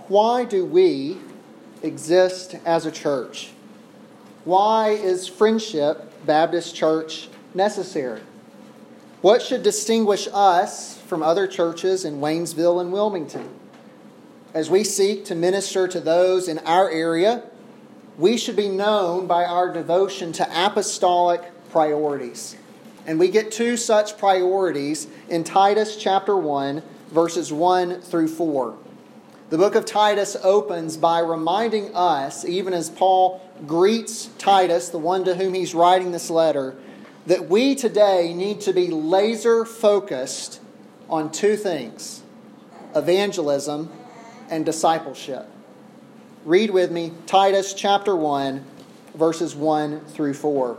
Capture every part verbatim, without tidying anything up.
Why do we exist as a church? Why is Friendship Baptist Church necessary? What should distinguish us from other churches in Waynesville and Wilmington? As we seek to minister to those in our area, we should be known by our devotion to apostolic priorities. And we get two such priorities in Titus chapter one, verses one through four. The book of Titus opens by reminding us, even as Paul greets Titus, the one to whom he's writing this letter, that we today need to be laser focused on two things: evangelism and discipleship. Read with me Titus chapter one, verses one through four.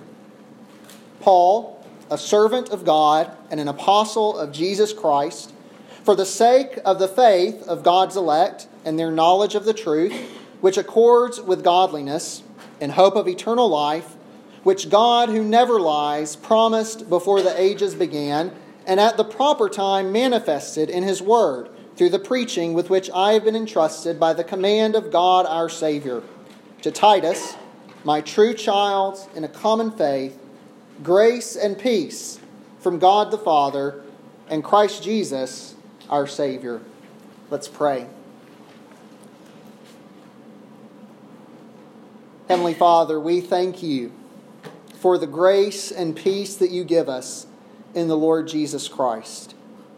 Paul, a servant of God and an apostle of Jesus Christ, for the sake of the faith of God's elect and their knowledge of the truth, which accords with godliness, in hope of eternal life, which God, who never lies, promised before the ages began, and at the proper time manifested in His word, through the preaching with which I have been entrusted by the command of God our Savior. To Titus, my true child in a common faith, grace and peace from God the Father and Christ Jesus our Savior. Let's pray. Heavenly Father, we thank You for the grace and peace that You give us in the Lord Jesus Christ.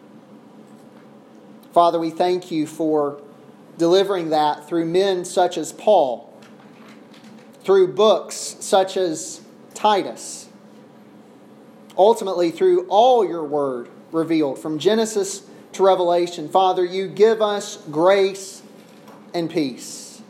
Father, we thank You for delivering that through men such as Paul, through books such as Titus, ultimately through all Your word revealed from Genesis to Revelation. Father, You give us grace and peace.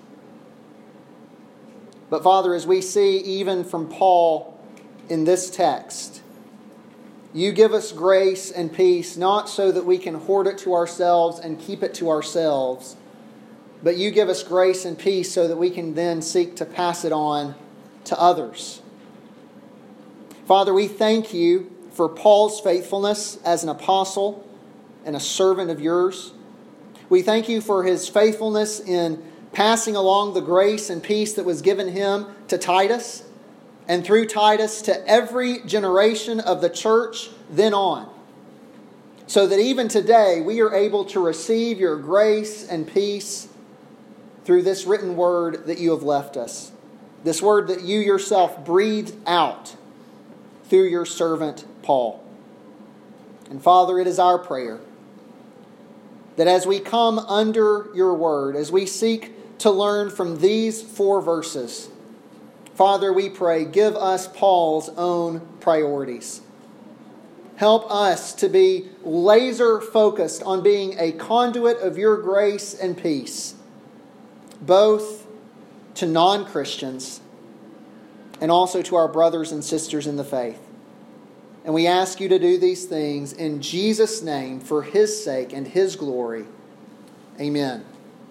But Father, as we see even from Paul in this text, You give us grace and peace not so that we can hoard it to ourselves and keep it to ourselves, but You give us grace and peace so that we can then seek to pass it on to others. Father, we thank You for Paul's faithfulness as an apostle and a servant of Yours. We thank You for his faithfulness in passing along the grace and peace that was given him to Titus, and through Titus to every generation of the church then on, so that even today we are able to receive Your grace and peace through this written word that You have left us, this word that You Yourself breathed out through Your servant Paul. And Father, it is our prayer that as we come under Your word, as we seek to learn from these four verses, Father, we pray, give us Paul's own priorities. Help us to be laser focused on being a conduit of Your grace and peace, both to non-Christians and also to our brothers and sisters in the faith. And we ask You to do these things in Jesus' name, for His sake and His glory. Amen.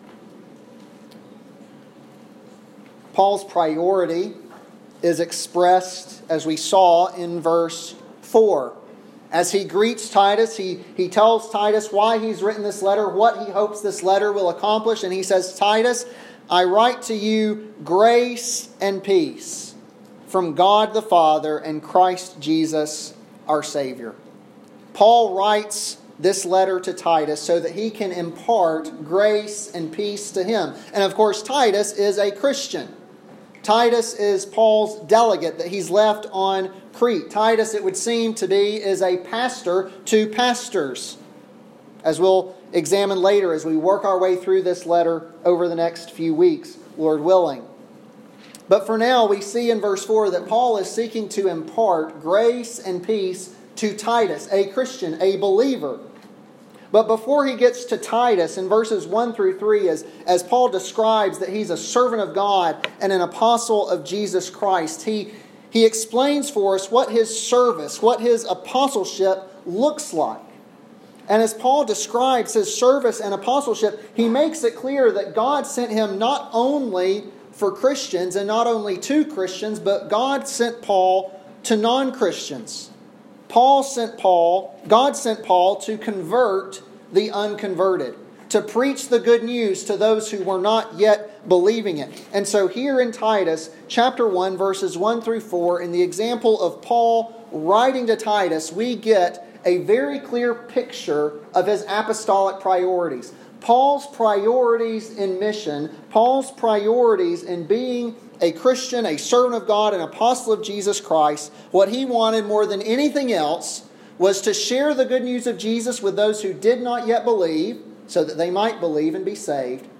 Paul's priority is expressed, as we saw, in verse four. As he greets Titus, he, he tells Titus why he's written this letter, what he hopes this letter will accomplish. And he says, Titus, I write to you grace and peace from God the Father and Christ Jesus our Savior. Paul writes this letter to Titus so that he can impart grace and peace to him. And of course, Titus is a Christian. Titus is Paul's delegate that he's left on Crete. Titus, it would seem to be, is a pastor to pastors, as we'll examine later as we work our way through this letter over the next few weeks, Lord willing. But for now, we see in verse four that Paul is seeking to impart grace and peace to Titus, a Christian, a believer. But before he gets to Titus, in verses one through three, as, as Paul describes that he's a servant of God and an apostle of Jesus Christ, he, he explains for us what his service, what his apostleship looks like. And as Paul describes his service and apostleship, he makes it clear that God sent him not only for Christians and not only to Christians, but God sent Paul to non-Christians. Paul sent Paul, God sent Paul to convert the unconverted. to preach the good news to those who were not yet believing it. And so here in Titus chapter one, verses one through four, in the example of Paul writing to Titus, we get a very clear picture of his apostolic priorities. Paul's priorities in mission, Paul's priorities in being a Christian, a servant of God, an apostle of Jesus Christ, what he wanted more than anything else was to share the good news of Jesus with those who did not yet believe, so that they might believe and be saved,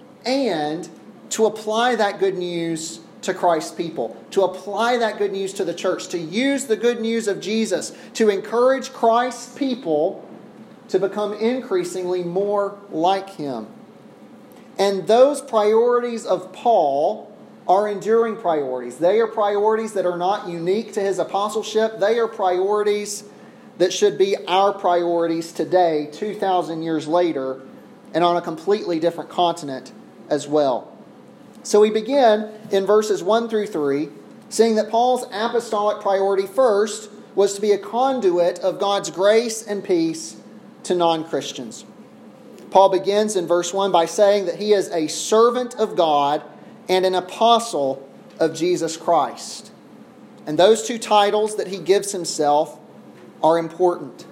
and to apply that good news to Christ's people, to apply that good news to the church, to use the good news of Jesus to encourage Christ's people to become increasingly more like Him. And those priorities of Paul are enduring priorities. They are priorities that are not unique to his apostleship. They are priorities that should be our priorities today, two thousand years later, and on a completely different continent as well. So we begin in verses one through three, seeing that Paul's apostolic priority first was to be a conduit of God's grace and peace to non-Christians. Paul begins in verse one by saying that he is a servant of God and an apostle of Jesus Christ. And those two titles that he gives himself are important.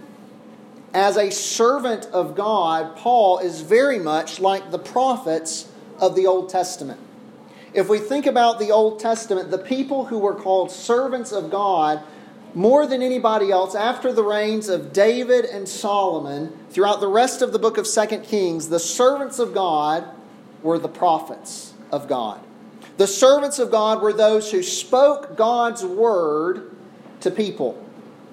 As a servant of God, Paul is very much like the prophets of the Old Testament. If we think about the Old Testament, the people who were called servants of God, more than anybody else, after the reigns of David and Solomon, throughout the rest of the book of Second Kings, the servants of God were the prophets of God. The servants of God were those who spoke God's word to people.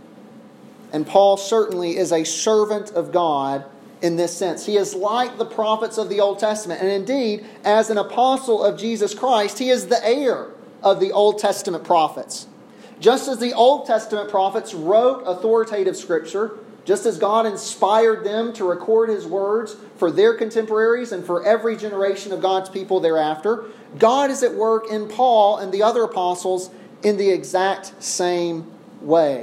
And Paul certainly is a servant of God in this sense. He is like the prophets of the Old Testament. And indeed, as an apostle of Jesus Christ, he is the heir of the Old Testament prophets. Just as the Old Testament prophets wrote authoritative Scripture, just as God inspired them to record His words for their contemporaries and for every generation of God's people thereafter, God is at work in Paul and the other apostles in the exact same way.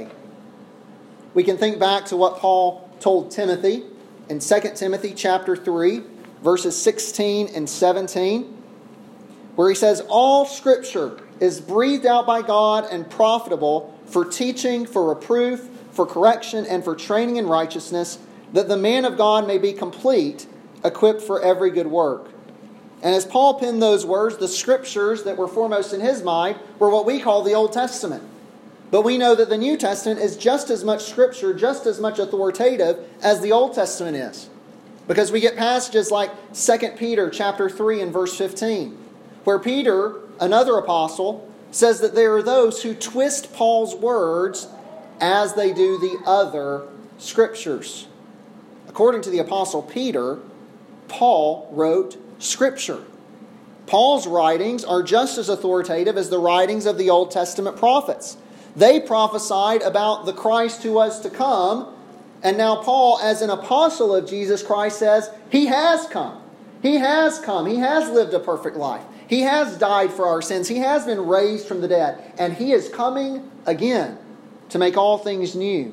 We can think back to what Paul told Timothy in Second Timothy chapter three, verses sixteen and seventeen, where he says, "All Scripture is breathed out by God and profitable for teaching, for reproof, for correction, and for training in righteousness, that the man of God may be complete, equipped for every good work." And as Paul penned those words, the Scriptures that were foremost in his mind were what we call the Old Testament. But we know that the New Testament is just as much Scripture, just as much authoritative as the Old Testament is. Because we get passages like Second Peter chapter three and verse fifteen, where Peter, another apostle, says that there are those who twist Paul's words as they do the other Scriptures. According to the apostle Peter, Paul wrote Scripture. Paul's writings are just as authoritative as the writings of the Old Testament prophets. They prophesied about the Christ who was to come, and now Paul, as an apostle of Jesus Christ, says, He has come. He has come. He has lived a perfect life. He has died for our sins. He has been raised from the dead. And He is coming again to make all things new.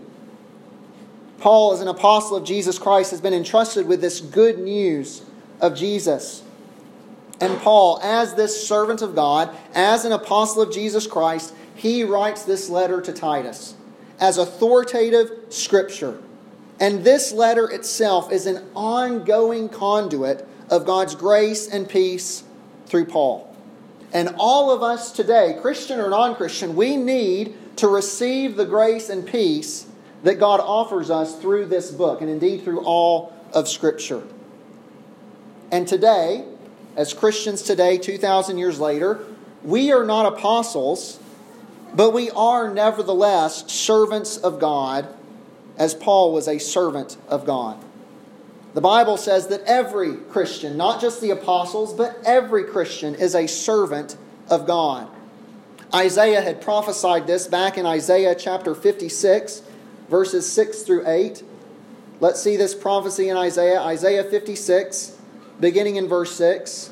Paul, as an apostle of Jesus Christ, has been entrusted with this good news of Jesus. And Paul, as this servant of God, as an apostle of Jesus Christ, he writes this letter to Titus as authoritative Scripture. And this letter itself is an ongoing conduit of God's grace and peace through Paul. And all of us today, Christian or non-Christian, we need to receive the grace and peace that God offers us through this book, and indeed through all of Scripture. And today, as Christians today, two thousand years later, we are not apostles, but we are nevertheless servants of God, as Paul was a servant of God. The Bible says that every Christian, not just the apostles, but every Christian is a servant of God. Isaiah had prophesied this back in Isaiah chapter fifty-six, verses six through eight. Let's see this prophecy in Isaiah. Isaiah fifty-six, beginning in verse six.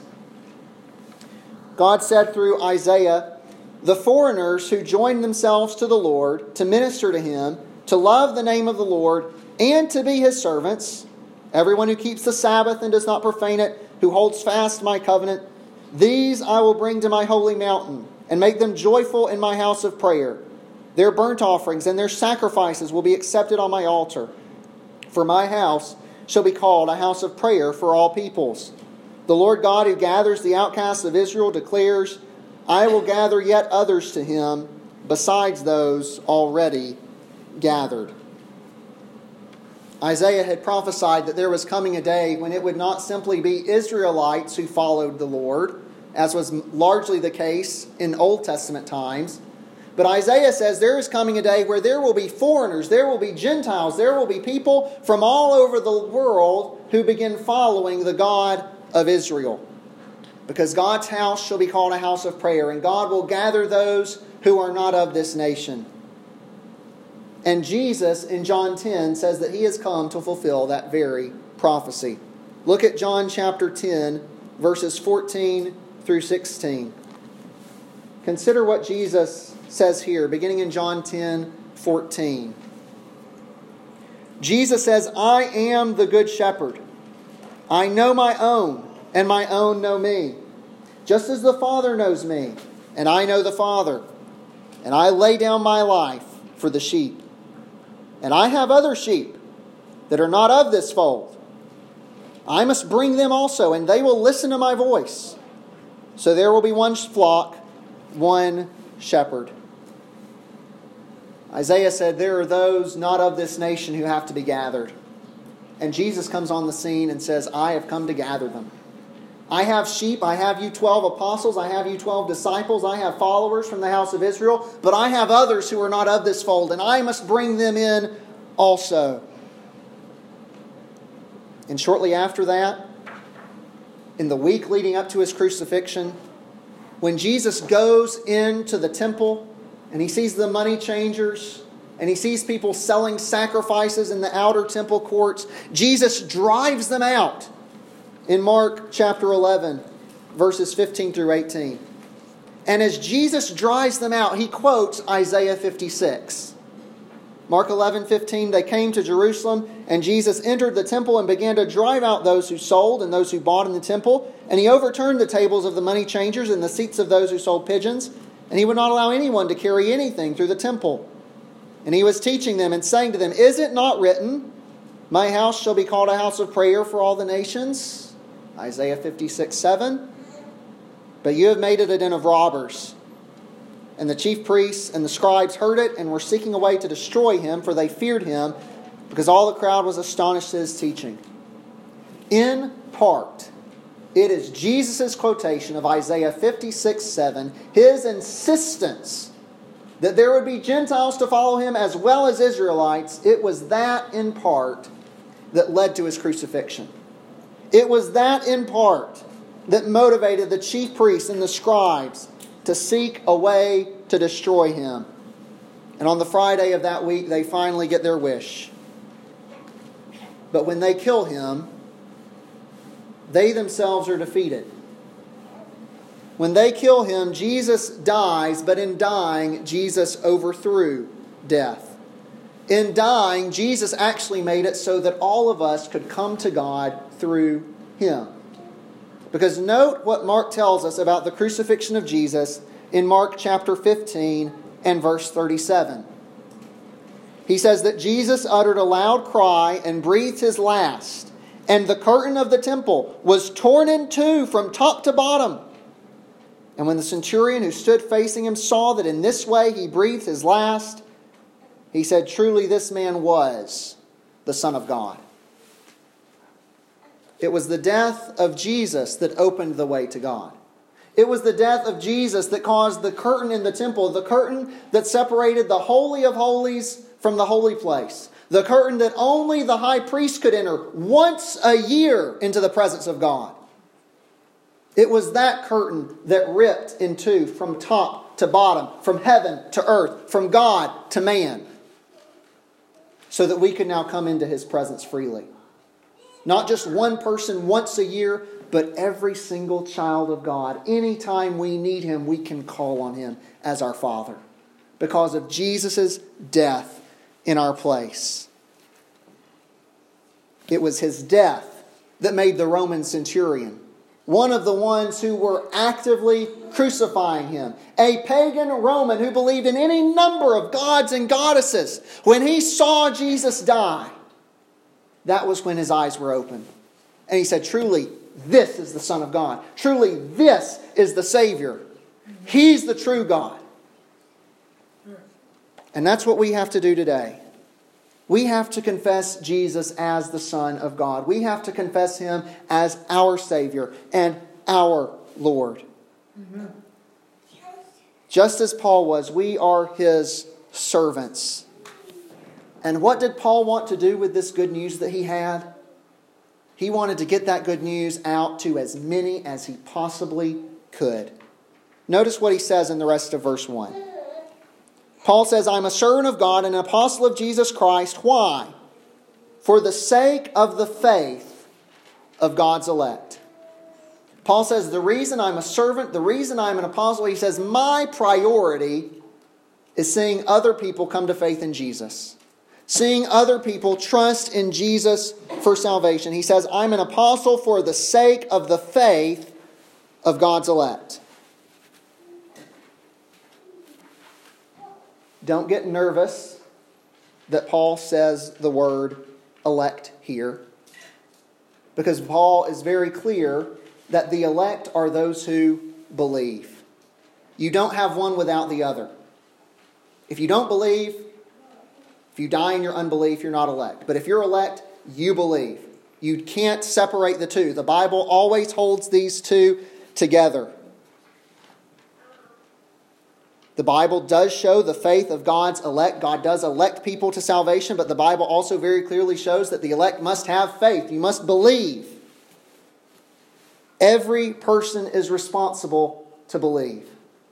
God said through Isaiah, "The foreigners who join themselves to the Lord to minister to Him, to love the name of the Lord, and to be His servants, everyone who keeps the Sabbath and does not profane it, who holds fast my covenant, these I will bring to my holy mountain and make them joyful in my house of prayer. Their burnt offerings and their sacrifices will be accepted on my altar. For my house shall be called a house of prayer for all peoples. The Lord God who gathers the outcasts of Israel declares, I will gather yet others to him besides those already gathered. Isaiah had prophesied that there was coming a day when it would not simply be Israelites who followed the Lord, as was largely the case in Old Testament times. But Isaiah says there is coming a day where there will be foreigners, there will be Gentiles, there will be people from all over the world who begin following the God of Israel. Because God's house shall be called a house of prayer, and God will gather those who are not of this nation. And Jesus in John ten says that He has come to fulfill that very prophecy. Look at John chapter ten, verses fourteen through sixteen. Consider what Jesus says here, beginning in John ten, fourteen. Jesus says, I am the good shepherd. I know my own, and my own know me. Just as the Father knows me, and I know the Father. And I lay down my life for the sheep. And I have other sheep that are not of this fold. I must bring them also, and they will listen to my voice. So there will be one flock, one shepherd. Isaiah said there are those not of this nation who have to be gathered. And Jesus comes on the scene and says, I have come to gather them. I have sheep, I have you twelve apostles, I have you twelve disciples, I have followers from the house of Israel, but I have others who are not of this fold, and I must bring them in also. And shortly after that, in the week leading up to His crucifixion, when Jesus goes into the temple and He sees the money changers and He sees people selling sacrifices in the outer temple courts, Jesus drives them out. In Mark chapter eleven, verses fifteen through eighteen. And as Jesus drives them out, He quotes Isaiah fifty-six. Mark eleven, fifteen, they came to Jerusalem, and Jesus entered the temple and began to drive out those who sold and those who bought in the temple. And He overturned the tables of the money changers and the seats of those who sold pigeons. And He would not allow anyone to carry anything through the temple. And He was teaching them and saying to them, Is it not written, my house shall be called a house of prayer for all the nations? Isaiah fifty-six, seven. But you have made it a den of robbers. And the chief priests and the scribes heard it and were seeking a way to destroy Him, for they feared Him, because all the crowd was astonished at His teaching. In part, it is Jesus' quotation of Isaiah fifty-six, seven, His insistence that there would be Gentiles to follow Him as well as Israelites. It was that in part that led to His crucifixion. It was that in part that motivated the chief priests and the scribes to seek a way to destroy Him. And on the Friday of that week, they finally get their wish. But when they kill Him, they themselves are defeated. When they kill Him, Jesus dies, but in dying, Jesus overthrew death. In dying, Jesus actually made it so that all of us could come to God through Him. Because note what Mark tells us about the crucifixion of Jesus in Mark chapter fifteen and verse thirty-seven. He says that Jesus uttered a loud cry and breathed His last, and the curtain of the temple was torn in two from top to bottom. And when the centurion who stood facing Him saw that in this way He breathed His last, he said, truly this man was the Son of God. It was the death of Jesus that opened the way to God. It was the death of Jesus that caused the curtain in the temple, the curtain that separated the Holy of Holies from the holy place, the curtain that only the high priest could enter once a year into the presence of God. It was that curtain that ripped in two from top to bottom, from heaven to earth, from God to man, so that we can now come into His presence freely. Not just one person once a year, but every single child of God. Anytime we need Him, we can call on Him as our Father, because of Jesus' death in our place. It was his death that made the Roman centurion one of the ones who were actively crucifying him. A pagan Roman who believed in any number of gods and goddesses. When he saw Jesus die, that was when his eyes were opened. And he said, truly, this is the Son of God. Truly, this is the Savior. He's the true God. And that's what we have to do today. We have to confess Jesus as the Son of God. We have to confess Him as our Savior and our Lord. Mm-hmm. Just as Paul was, we are His servants. And what did Paul want to do with this good news that he had? He wanted to get that good news out to as many as he possibly could. Notice what he says in the rest of verse one. Paul says, I'm a servant of God and an apostle of Jesus Christ. Why? For the sake of the faith of God's elect. Paul says, the reason I'm a servant, the reason I'm an apostle, he says, my priority is seeing other people come to faith in Jesus. Seeing other people trust in Jesus for salvation. He says, I'm an apostle for the sake of the faith of God's elect. Don't get nervous that Paul says the word elect here, because Paul is very clear that the elect are those who believe. You don't have one without the other. If you don't believe, if you die in your unbelief, you're not elect. But if you're elect, you believe. You can't separate the two. The Bible always holds these two together. The Bible does show the faith of God's elect. God does elect people to salvation, but the Bible also very clearly shows that the elect must have faith. You must believe. Every person is responsible to believe.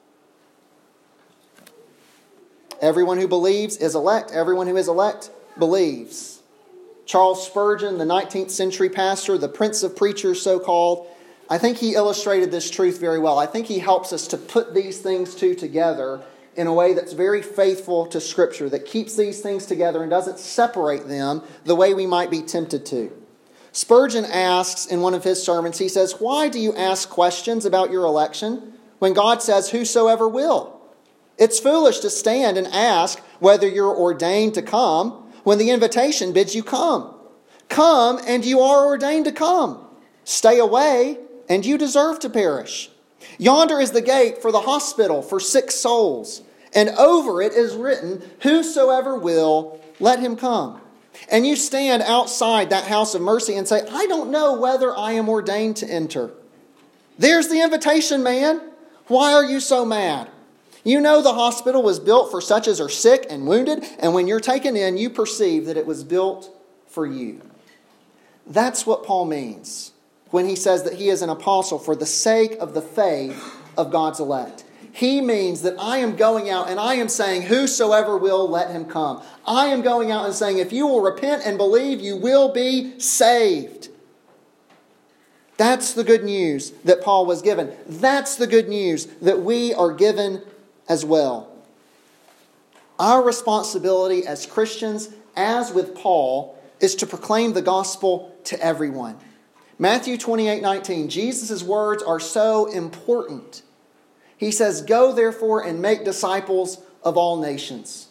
Everyone who believes is elect. Everyone who is elect believes. Charles Spurgeon, the nineteenth century pastor, the prince of preachers so-called, I think he illustrated this truth very well. I think he helps us to put these things two together in a way that's very faithful to Scripture, that keeps these things together and doesn't separate them the way we might be tempted to. Spurgeon asks in one of his sermons, he says, why do you ask questions about your election when God says, whosoever will? It's foolish to stand and ask whether you're ordained to come when the invitation bids you come. Come and you are ordained to come. Stay away and you deserve to perish. Yonder is the gate for the hospital for sick souls, and over it is written, whosoever will, let him come. And you stand outside that house of mercy and say, I don't know whether I am ordained to enter. There's the invitation, man. Why are you so mad? You know the hospital was built for such as are sick and wounded, and when you're taken in, you perceive that it was built for you. That's what Paul means when he says that he is an apostle for the sake of the faith of God's elect. He means that I am going out and I am saying, whosoever will, let him come. I am going out and saying, if you will repent and believe, you will be saved. That's the good news that Paul was given. That's the good news that we are given as well. Our responsibility as Christians, as with Paul, is to proclaim the gospel to everyone. Matthew twenty-eight nineteen, Jesus' words are so important. He says, go therefore and make disciples of all nations.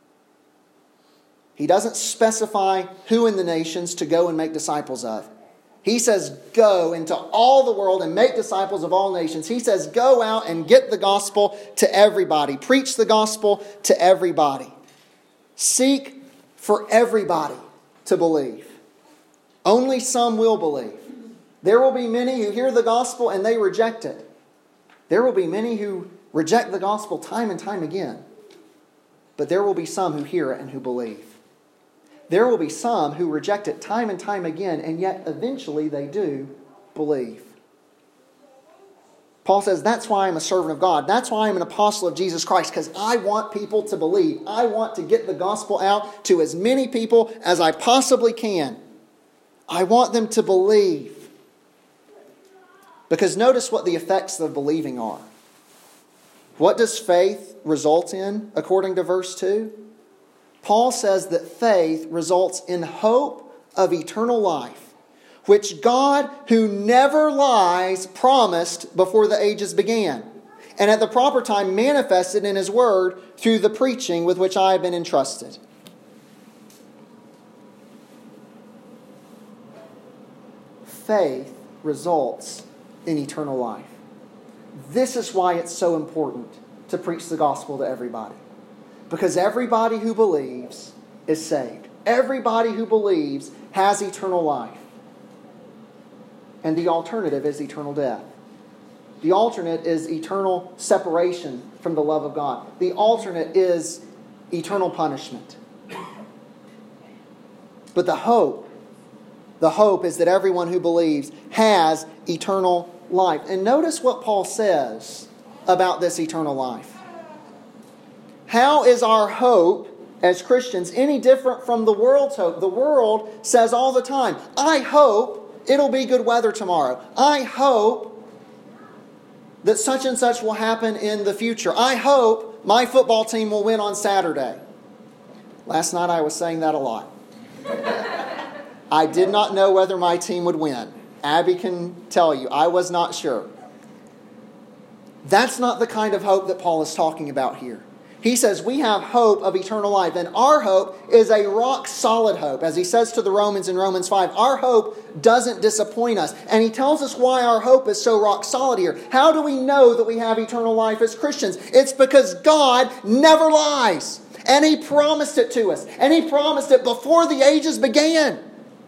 He doesn't specify who in the nations to go and make disciples of. He says, go into all the world and make disciples of all nations. He says, go out and get the gospel to everybody. Preach the gospel to everybody. Seek for everybody to believe. Only some will believe. There will be many who hear the gospel and they reject it. There will be many who reject the gospel time and time again. But there will be some who hear it and who believe. There will be some who reject it time and time again, and yet eventually they do believe. Paul says, that's why I'm a servant of God. That's why I'm an apostle of Jesus Christ, because I want people to believe. I want to get the gospel out to as many people as I possibly can. I want them to believe. Because notice what the effects of believing are. What does faith result in, according to verse two? Paul says that faith results in hope of eternal life, which God, who never lies, promised before the ages began, and at the proper time manifested in His Word through the preaching with which I have been entrusted. Faith results in eternal life. This is why it's so important to preach the gospel to everybody. Because everybody who believes is saved. Everybody who believes has eternal life. And the alternative is eternal death. The alternate is eternal separation from the love of God. The alternate is eternal punishment. But the hope, the hope is that everyone who believes has eternal life. And notice what Paul says about this eternal life. How is our hope as Christians any different from the world's hope? The world says all the time, I hope it'll be good weather tomorrow. I hope that such and such will happen in the future. I hope my football team will win on Saturday. Last night I was saying that a lot. I did not know whether my team would win. Abby can tell you, I was not sure. That's not the kind of hope that Paul is talking about here. He says we have hope of eternal life, and our hope is a rock-solid hope. As he says to the Romans in Romans five, our hope doesn't disappoint us. And he tells us why our hope is so rock-solid here. How do we know that we have eternal life as Christians? It's because God never lies. And He promised it to us. And He promised it before the ages began.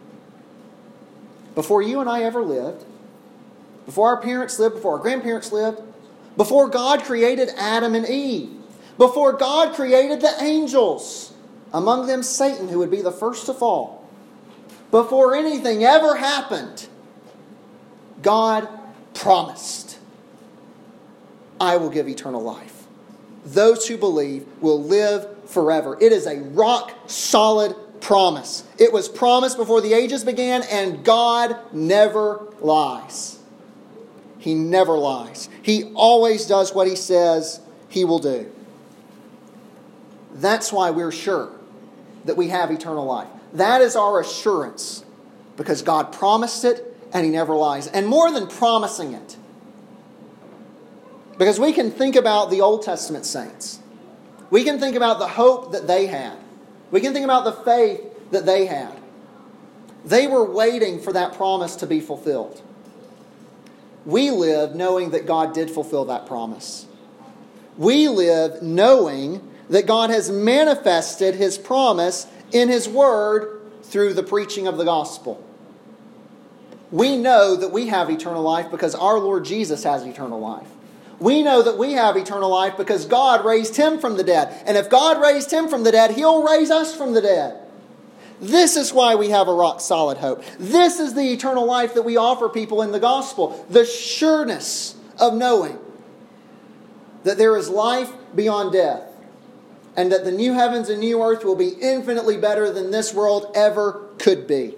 Before you and I ever lived. Before our parents lived. Before our grandparents lived. Before God created Adam and Eve. Before God created the angels, among them Satan, who would be the first to fall. Before anything ever happened, God promised, I will give eternal life. Those who believe will live forever. It is a rock-solid promise. It was promised before the ages began, and God never lies. He never lies. He always does what He says He will do. That's why we're sure that we have eternal life. That is our assurance. Because God promised it and He never lies. And more than promising it. Because we can think about the Old Testament saints. We can think about the hope that they had. We can think about the faith that they had. They were waiting for that promise to be fulfilled. We live knowing that God did fulfill that promise. We live knowing that God has manifested His promise in His Word through the preaching of the gospel. We know that we have eternal life because our Lord Jesus has eternal life. We know that we have eternal life because God raised Him from the dead. And if God raised Him from the dead, He'll raise us from the dead. This is why we have a rock-solid hope. This is the eternal life that we offer people in the gospel. The sureness of knowing that there is life beyond death. And that the new heavens and new earth will be infinitely better than this world ever could be.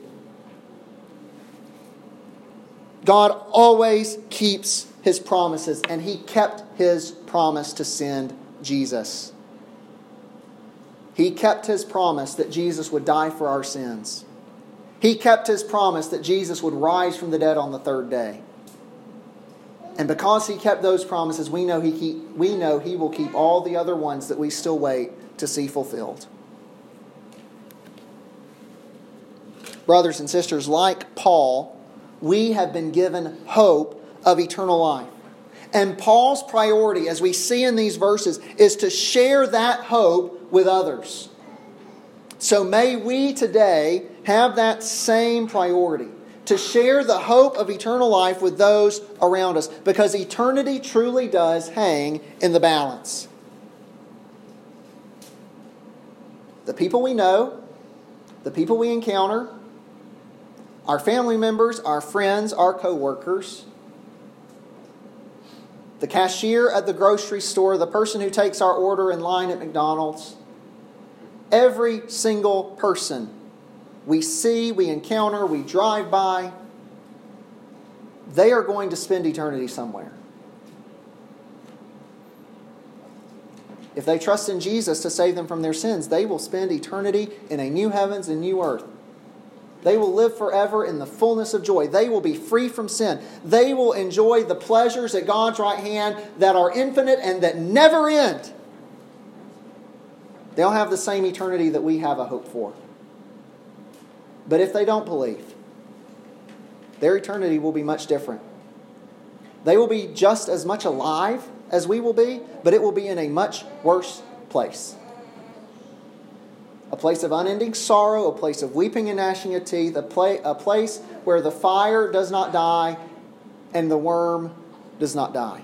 God always keeps His promises. And He kept His promise to send Jesus. He kept His promise that Jesus would die for our sins. He kept His promise that Jesus would rise from the dead on the third day. And because He kept those promises, we know He keep, we know He will keep all the other ones that we still wait to see fulfilled. Brothers and sisters, like Paul, we have been given hope of eternal life. And Paul's priority, as we see in these verses, is to share that hope with others. So may we today have that same priority. To share the hope of eternal life with those around us. Because eternity truly does hang in the balance. The people we know, the people we encounter, our family members, our friends, our co-workers, the cashier at the grocery store, the person who takes our order in line at McDonald's, every single person we see, we encounter, we drive by, they are going to spend eternity somewhere. If they trust in Jesus to save them from their sins, they will spend eternity in a new heavens and new earth. They will live forever in the fullness of joy. They will be free from sin. They will enjoy the pleasures at God's right hand that are infinite and that never end. They'll have the same eternity that we have a hope for. But if they don't believe, their eternity will be much different. They will be just as much alive as we will be, but it will be in a much worse place. A place of unending sorrow, a place of weeping and gnashing of teeth, a, pla- a place where the fire does not die and the worm does not die.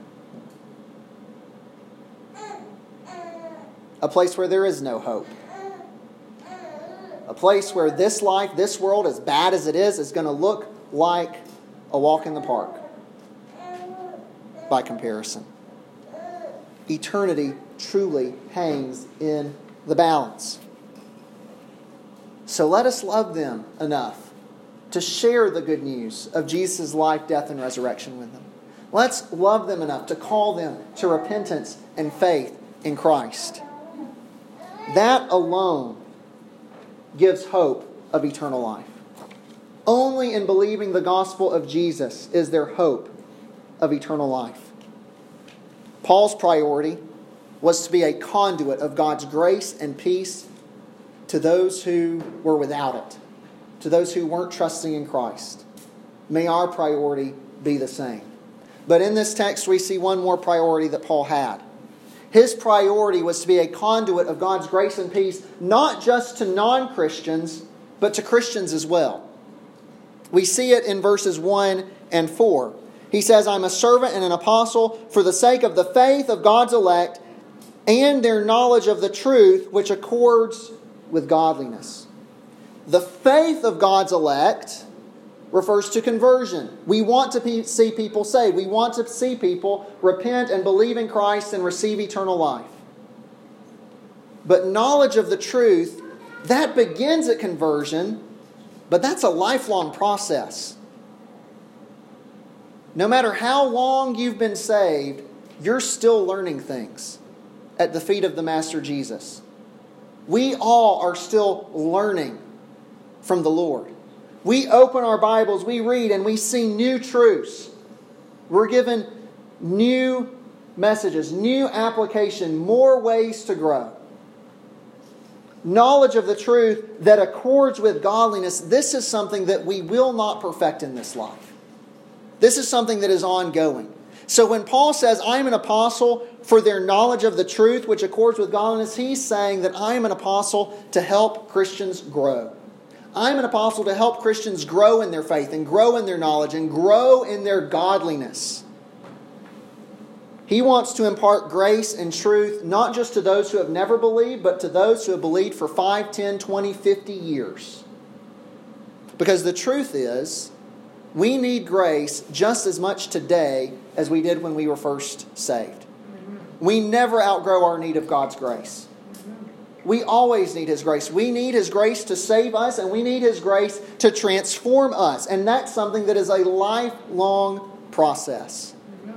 A place where there is no hope. A place where this life, this world, as bad as it is, is going to look like a walk in the park by comparison. Eternity truly hangs in the balance. So let us love them enough to share the good news of Jesus' life, death, and resurrection with them. Let's love them enough to call them to repentance and faith in Christ. That alone gives hope of eternal life. Only in believing the gospel of Jesus is there hope of eternal life. Paul's priority was to be a conduit of God's grace and peace to those who were without it, to those who weren't trusting in Christ. May our priority be the same. But in this text we see one more priority that Paul had. His priority was to be a conduit of God's grace and peace, not just to non-Christians, but to Christians as well. We see it in verses one and four. He says, I'm a servant and an apostle for the sake of the faith of God's elect and their knowledge of the truth which accords with godliness. The faith of God's elect refers to conversion. We want to pe- see people saved. We want to see people repent and believe in Christ and receive eternal life. But knowledge of the truth, that begins at conversion, but that's a lifelong process. No matter how long you've been saved, you're still learning things at the feet of the Master Jesus. We all are still learning from the Lord. We open our Bibles, we read, and we see new truths. We're given new messages, new application, more ways to grow. Knowledge of the truth that accords with godliness, this is something that we will not perfect in this life. This is something that is ongoing. So when Paul says, I'm an apostle for their knowledge of the truth which accords with godliness, he's saying that I am an apostle to help Christians grow. I'm an apostle to help Christians grow in their faith and grow in their knowledge and grow in their godliness. He wants to impart grace and truth not just to those who have never believed, but to those who have believed for five, ten, twenty, fifty years. Because the truth is, we need grace just as much today as we did when we were first saved. We never outgrow our need of God's grace. We always need His grace. We need His grace to save us, and we need His grace to transform us. And that's something that is a lifelong process.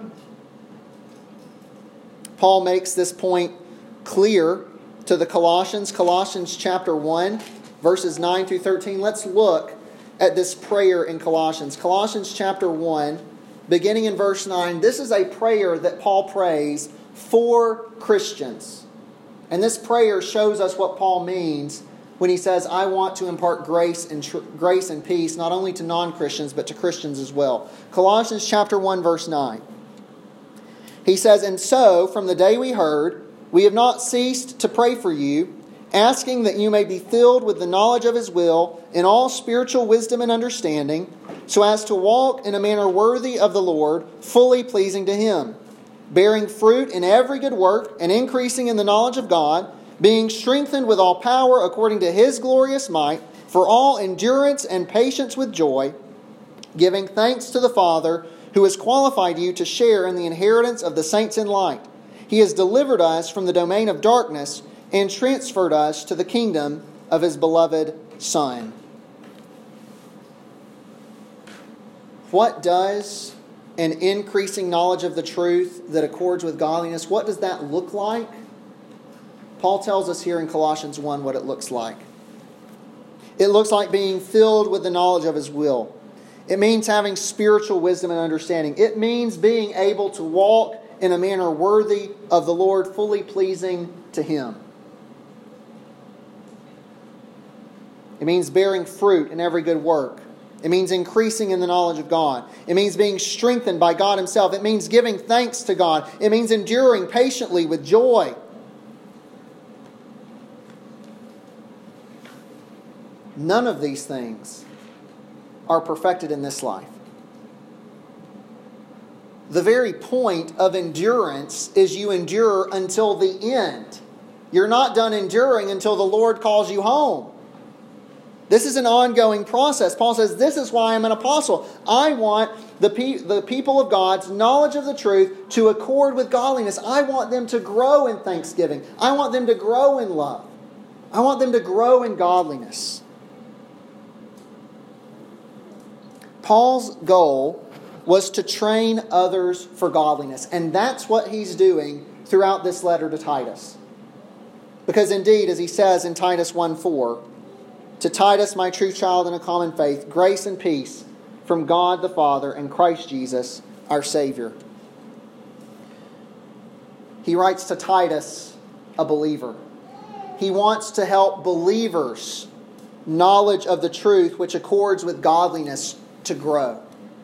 Paul makes this point clear to the Colossians. Colossians chapter one, verses nine through thirteen. Let's look at this prayer in Colossians. Colossians chapter one, beginning in verse nine. This is a prayer that Paul prays for Christians. And this prayer shows us what Paul means when he says, I want to impart grace and tr- grace and peace not only to non-Christians but to Christians as well. Colossians chapter one, verse nine. He says, And so, from the day we heard, we have not ceased to pray for you, asking that you may be filled with the knowledge of His will in all spiritual wisdom and understanding, so as to walk in a manner worthy of the Lord, fully pleasing to Him, bearing fruit in every good work and increasing in the knowledge of God, being strengthened with all power according to His glorious might, for all endurance and patience with joy, giving thanks to the Father who has qualified you to share in the inheritance of the saints in light. He has delivered us from the domain of darkness and transferred us to the kingdom of His beloved Son. What does an increasing knowledge of the truth that accords with godliness, what does that look like? Paul tells us here in Colossians one what it looks like. It looks like being filled with the knowledge of His will. It means having spiritual wisdom and understanding. It means being able to walk in a manner worthy of the Lord, fully pleasing to Him. It means bearing fruit in every good work. It means increasing in the knowledge of God. It means being strengthened by God Himself. It means giving thanks to God. It means enduring patiently with joy. None of these things are perfected in this life. The very point of endurance is you endure until the end. You're not done enduring until the Lord calls you home. This is an ongoing process. Paul says, this is why I'm an apostle. I want the, pe- the people of God's knowledge of the truth to accord with godliness. I want them to grow in thanksgiving. I want them to grow in love. I want them to grow in godliness. Paul's goal was to train others for godliness. And that's what he's doing throughout this letter to Titus. Because indeed, as he says in Titus one four, to Titus, my true child in a common faith, grace and peace from God the Father and Christ Jesus, our Savior. He writes to Titus, a believer. He wants to help believers' knowledge of the truth which accords with godliness to grow.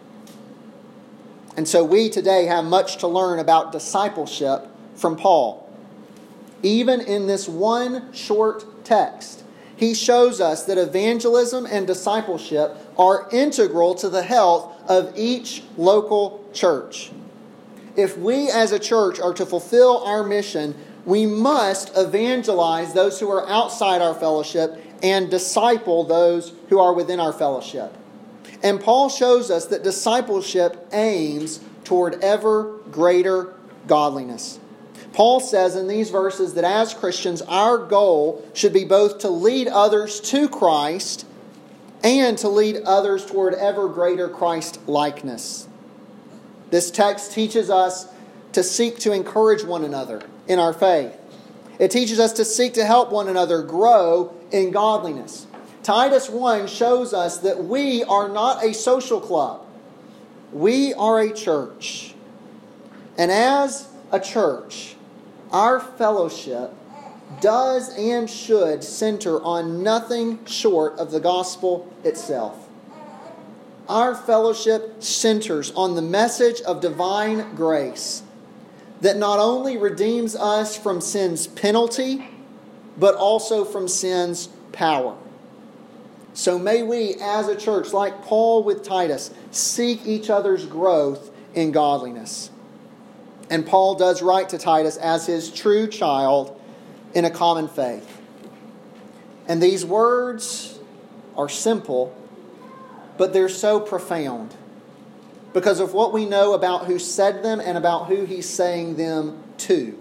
And so we today have much to learn about discipleship from Paul. Even in this one short text, he shows us that evangelism and discipleship are integral to the health of each local church. If we as a church are to fulfill our mission, we must evangelize those who are outside our fellowship and disciple those who are within our fellowship. And Paul shows us that discipleship aims toward ever greater godliness. Paul says in these verses that as Christians, our goal should be both to lead others to Christ and to lead others toward ever greater Christ-likeness. This text teaches us to seek to encourage one another in our faith. It teaches us to seek to help one another grow in godliness. Titus one shows us that we are not a social club. We are a church. And as a church, our fellowship does and should center on nothing short of the gospel itself. Our fellowship centers on the message of divine grace that not only redeems us from sin's penalty, but also from sin's power. So may we, as a church, like Paul with Titus, seek each other's growth in godliness. And Paul does write to Titus as his true child in a common faith. And these words are simple, but they're so profound because of what we know about who said them and about who he's saying them to.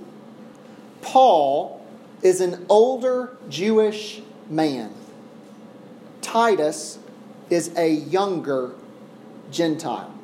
Paul is an older Jewish man. Titus is a younger Gentile.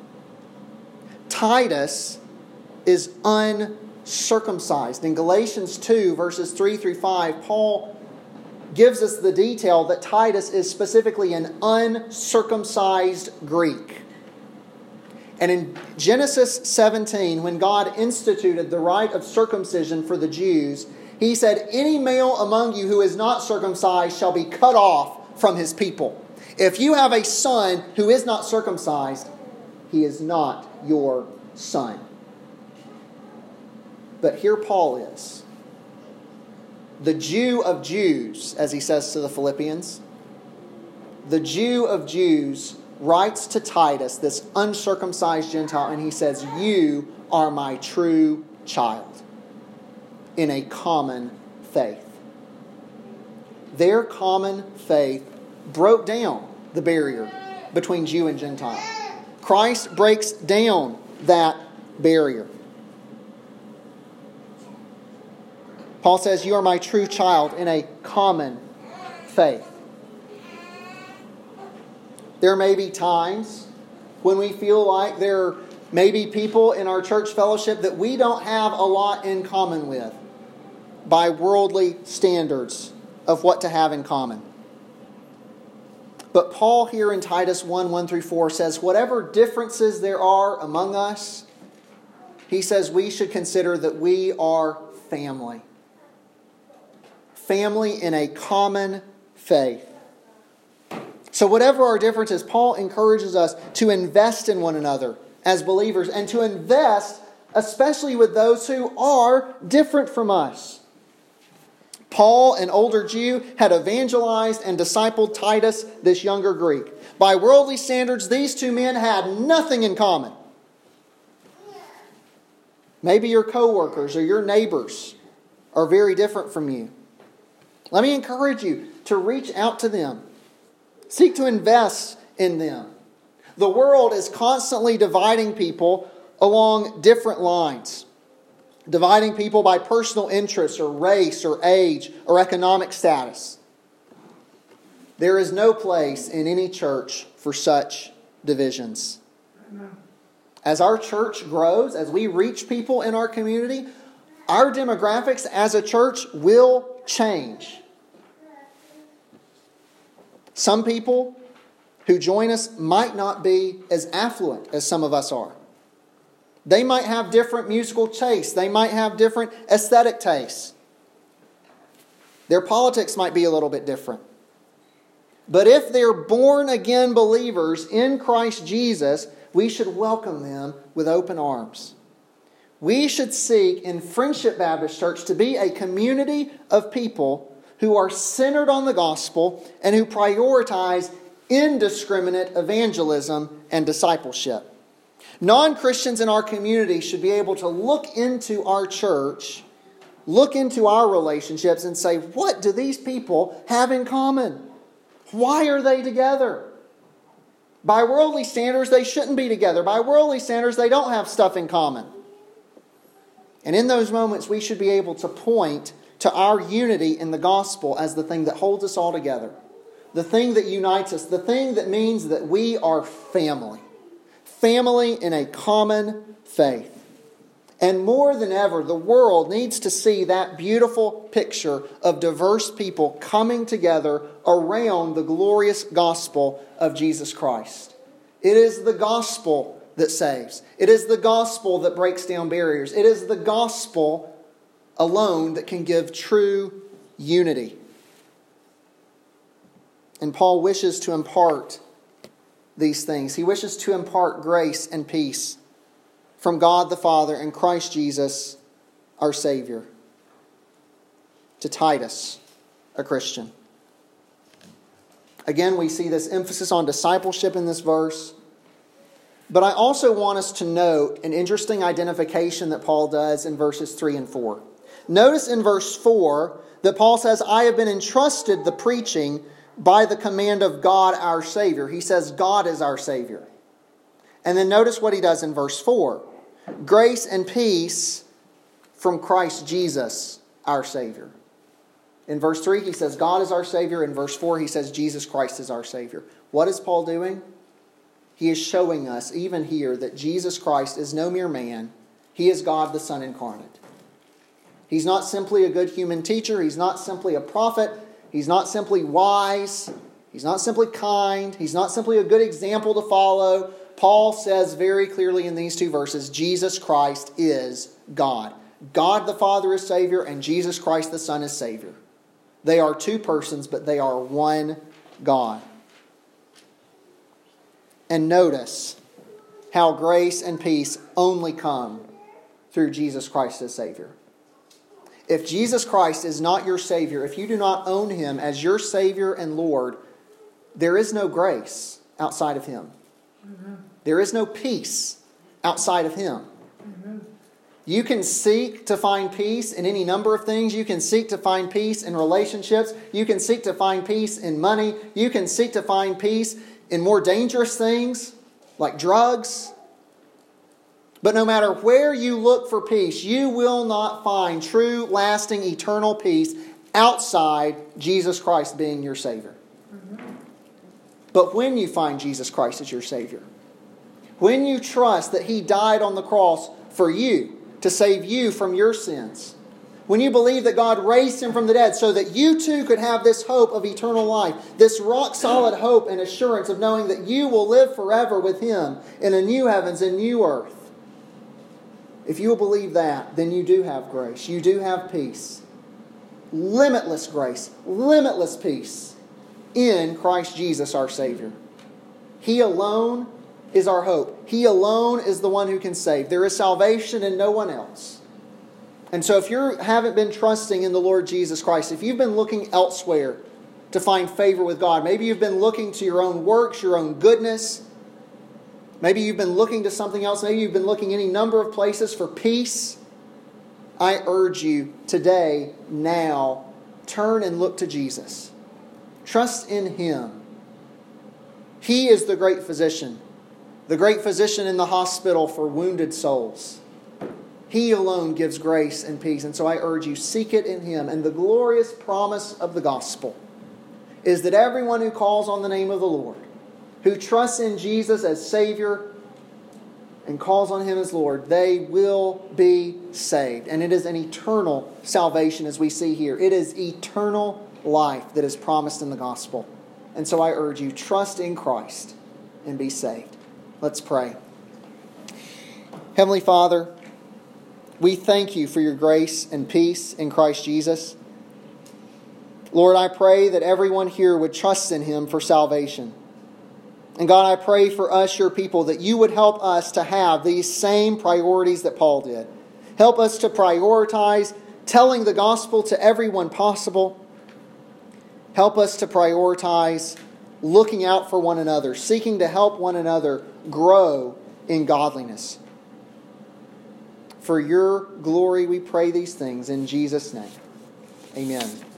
Titus is uncircumcised. In Galatians two, verses three through five, Paul gives us the detail that Titus is specifically an uncircumcised Greek. And in Genesis seventeen, when God instituted the rite of circumcision for the Jews, He said, any male among you who is not circumcised shall be cut off from his people. If you have a son who is not circumcised, he is not your son. But here Paul is, the Jew of Jews, as he says to the Philippians. The Jew of Jews writes to Titus, this uncircumcised Gentile, and he says, you are my true child in a common faith. Their common faith broke down the barrier between Jew and Gentile. Christ breaks down that barrier. Paul says, you are my true child in a common faith. There may be times when we feel like there may be people in our church fellowship that we don't have a lot in common with by worldly standards of what to have in common. But Paul here in Titus one, one through four says, whatever differences there are among us, he says we should consider that we are family. Family in a common faith. So whatever our differences, Paul encourages us to invest in one another as believers and to invest especially with those who are different from us. Paul, an older Jew, had evangelized and discipled Titus, this younger Greek. By worldly standards, these two men had nothing in common. Maybe your co-workers or your neighbors are very different from you. Let me encourage you to reach out to them. Seek to invest in them. The world is constantly dividing people along different lines. Dividing people by personal interests or race or age or economic status. There is no place in any church for such divisions. As our church grows, as we reach people in our community, our demographics as a church will change. Some people who join us might not be as affluent as some of us are. They might have different musical tastes. They might have different aesthetic tastes. Their politics might be a little bit different. But if they're born-again believers in Christ Jesus, we should welcome them with open arms. We should seek in Friendship Baptist Church to be a community of people who are centered on the gospel and who prioritize indiscriminate evangelism and discipleship. Non-Christians in our community should be able to look into our church, look into our relationships and say, what do these people have in common? Why are they together? By worldly standards, they shouldn't be together. By worldly standards, they don't have stuff in common. And in those moments, we should be able to point to our unity in the gospel as the thing that holds us all together. The thing that unites us. The thing that means that we are family. Family in a common faith. And more than ever, the world needs to see that beautiful picture of diverse people coming together around the glorious gospel of Jesus Christ. It is the gospel that saves. It is the gospel that breaks down barriers. It is the gospel alone that can give true unity. And Paul wishes to impart these things. He wishes to impart grace and peace from God the Father and Christ Jesus, our Savior, to Titus, a Christian. Again, we see this emphasis on discipleship in this verse. But I also want us to note an interesting identification that Paul does in verses three and four. Notice in verse four that Paul says, I have been entrusted the preaching by the command of God our Savior. He says God is our Savior. And then notice what he does in verse four. Grace and peace from Christ Jesus, our Savior. In verse three, he says God is our Savior. In verse four, he says Jesus Christ is our Savior. What is Paul doing? He is showing us, even here, that Jesus Christ is no mere man. He is God the Son incarnate. He's not simply a good human teacher. He's not simply a prophet. He's not simply wise. He's not simply kind. He's not simply a good example to follow. Paul says very clearly in these two verses, Jesus Christ is God. God the Father is Savior, and Jesus Christ the Son is Savior. They are two persons, but they are one God. And notice how grace and peace only come through Jesus Christ as Savior. If Jesus Christ is not your Savior, if you do not own Him as your Savior and Lord, there is no grace outside of Him. Mm-hmm. There is no peace outside of Him. Mm-hmm. You can seek to find peace in any number of things. You can seek to find peace in relationships. You can seek to find peace in money. You can seek to find peace in more dangerous things like drugs. But no matter where you look for peace, you will not find true, lasting, eternal peace outside Jesus Christ being your Savior. Mm-hmm. But when you find Jesus Christ as your Savior, when you trust that He died on the cross for you, to save you from your sins, when you believe that God raised Him from the dead so that you too could have this hope of eternal life, this rock-solid hope and assurance of knowing that you will live forever with Him in a new heavens and new earth. If you will believe that, then you do have grace. You do have peace. Limitless grace, limitless peace in Christ Jesus our Savior. He alone is our hope. He alone is the one who can save. There is salvation in no one else. And so if you haven't been trusting in the Lord Jesus Christ, if you've been looking elsewhere to find favor with God, maybe you've been looking to your own works, your own goodness, maybe you've been looking to something else, maybe you've been looking any number of places for peace, I urge you today, now, turn and look to Jesus. Trust in Him. He is the great physician. The great physician in the hospital for wounded souls. He alone gives grace and peace. And so I urge you, seek it in Him. And the glorious promise of the gospel is that everyone who calls on the name of the Lord, who trusts in Jesus as Savior and calls on Him as Lord, they will be saved. And it is an eternal salvation, as we see here. It is eternal life that is promised in the gospel. And so I urge you, trust in Christ and be saved. Let's pray. Heavenly Father, we thank You for Your grace and peace in Christ Jesus. Lord, I pray that everyone here would trust in Him for salvation. And God, I pray for us, Your people, that You would help us to have these same priorities that Paul did. Help us to prioritize telling the gospel to everyone possible. Help us to prioritize looking out for one another, seeking to help one another grow in godliness. For Your glory we pray these things in Jesus' name. Amen.